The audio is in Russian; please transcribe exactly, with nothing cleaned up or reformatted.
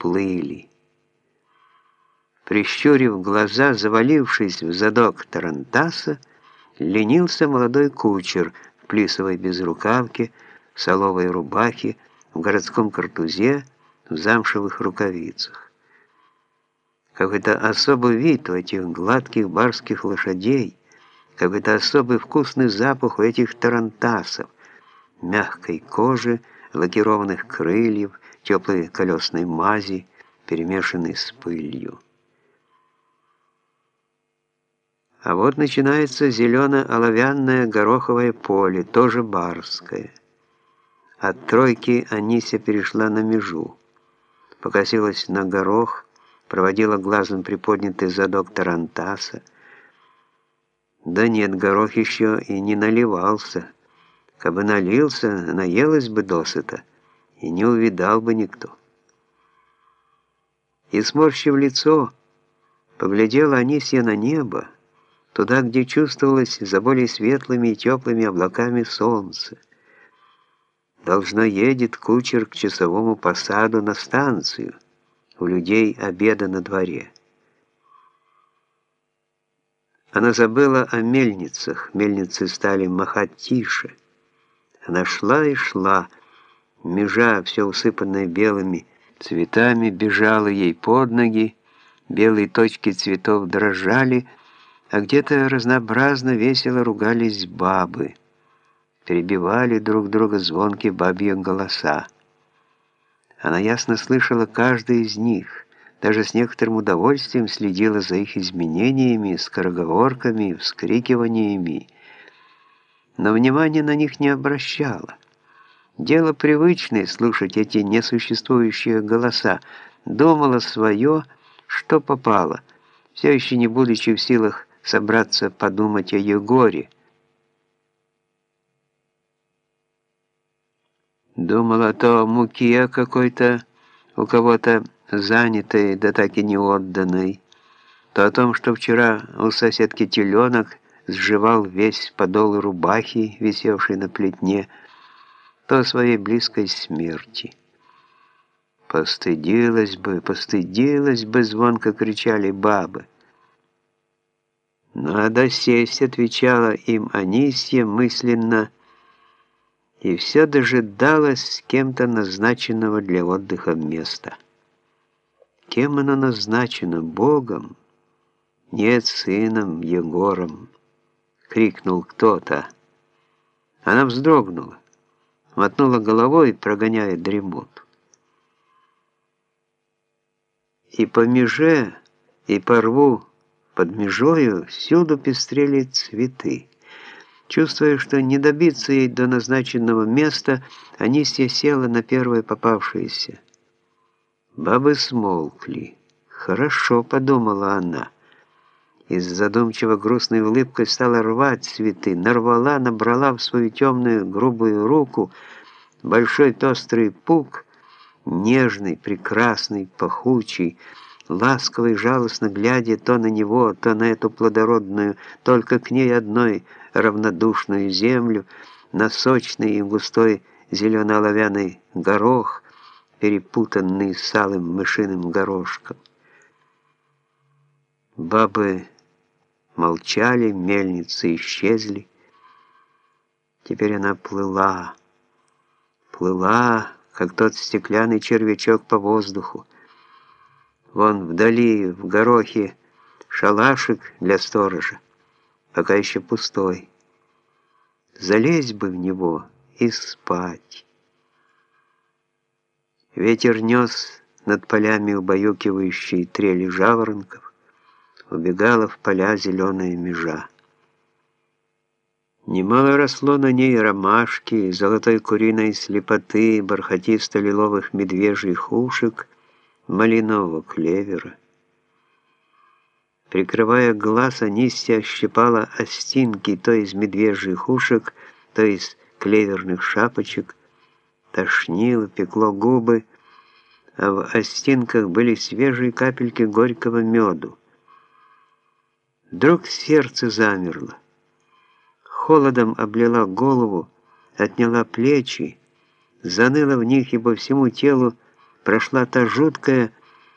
плыли. Прищурив глаза, завалившись в задок тарантаса, ленился молодой кучер в плисовой безрукавке, в соловой рубахе, в городском картузе, в замшевых рукавицах. Какой-то особый вид у этих гладких барских лошадей, какой-то особый вкусный запах у этих тарантасов, мягкой кожи, лакированных крыльев, теплой колесной мази, перемешанной с пылью. А вот начинается зелено-оловянное гороховое поле, тоже барское. От тройки Анися перешла на межу, покосилась на горох, проводила глазом приподнятый задок тарантаса. Да нет, горох еще и не наливался. Кабы налился, наелась бы досыта, и не увидал бы никто. И, сморщив лицо, поглядела Анисья на небо, туда, где чувствовалось за более светлыми и теплыми облаками солнце. Должно, едет кучер к часовому посаду на станцию, у людей обеда на дворе. Она забыла о мельницах, мельницы стали махать тише. Она шла и шла, межа, все усыпанная белыми цветами, бежала ей под ноги, белые точки цветов дрожали, а где-то разнообразно весело ругались бабы, перебивали друг друга звонкие бабьи голоса. Она ясно слышала каждый из них, даже с некоторым удовольствием следила за их изменениями, скороговорками, вскрикиваниями, но внимания на них не обращала. Дело привычное слушать эти несуществующие голоса, думала свое, что попало, все еще не будучи в силах собраться подумать о Егоре. Думала то о муке какой-то, у кого-то занятой, да так и не отданной, то о том, что вчера у соседки теленок сживал весь подол рубахи, висевшей на плетне, то о своей близкой смерти. «Постыдилась бы, постыдилась бы!» — звонко кричали бабы. «Надо сесть», — отвечала им Анисья мысленно, и все дожидалась с кем-то назначенного для отдыха места. Кем оно назначено? Богом? Нет, сыном Егором, крикнул кто-то. Она вздрогнула, мотнула головой, прогоняя дремоту. И по меже, и по рву под межою всюду пестрели цветы. Чувствуя, что не добиться ей до назначенного места, Анисья села на первое попавшееся. Бабы смолкли. «Хорошо», — подумала она. И с задумчиво грустной улыбкой стала рвать цветы, нарвала, набрала в свою темную грубую руку большой пестрый пук, нежный, прекрасный, пахучий, ласковый, жалостно глядя то на него, то на эту плодородную, только к ней одной равнодушную землю, на сочный и густой зелено-оловянный горох, перепутанный с алым мышиным горошком. Бабы молчали, мельницы исчезли. Теперь она плыла, плыла, как тот стеклянный червячок по воздуху. Вон вдали, в горохе, шалашик для сторожа, пока еще пустой. Залезть бы в него и спать. Ветер нес над полями убаюкивающие трели жаворонков, убегала в поля зеленая межа. Немало росло на ней ромашки, золотой куриной слепоты, бархатисто-лиловых медвежьих ушек, малинового клевера. Прикрывая глаз, Анисья щипала остинки то из медвежьих ушек, то из клеверных шапочек, тошнило, пекло губы, а в остинках были свежие капельки горького меду. Вдруг сердце замерло, холодом облила голову, отняла плечи, заныла в них и по всему телу прошла та жуткая